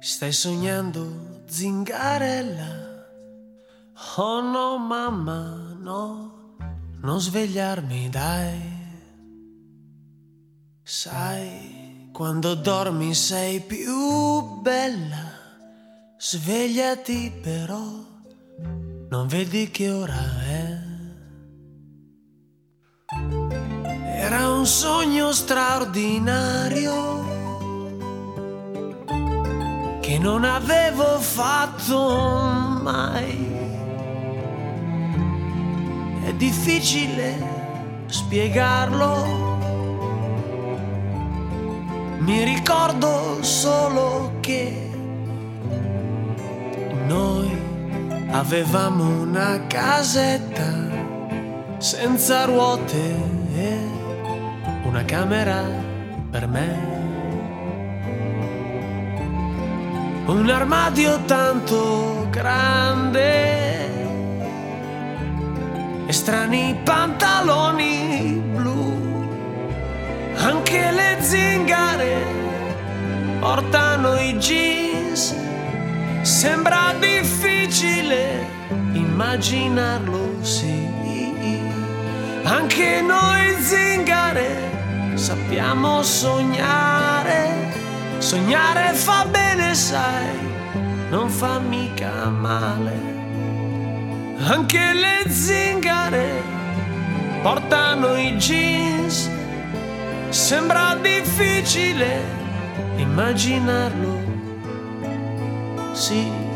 Stai sognando, zingarella? Oh no mamma, no, non svegliarmi dai. Sai, quando dormi sei più bella. Svegliati però, non vedi che ora è? Era un sogno straordinario che non avevo fatto mai. È difficile spiegarlo. Mi ricordo solo che noi avevamo una casetta senza ruote e una camera per me. Un armadio tanto grande e strani pantaloni blu. Anche le zingare portano i jeans. Sembra difficile immaginarlo, sì. Anche noi zingare sappiamo sognare. Sognare fa bene, sai, non fa mica male. Anche le zingare portano i jeans. Sembra difficile immaginarlo, sì.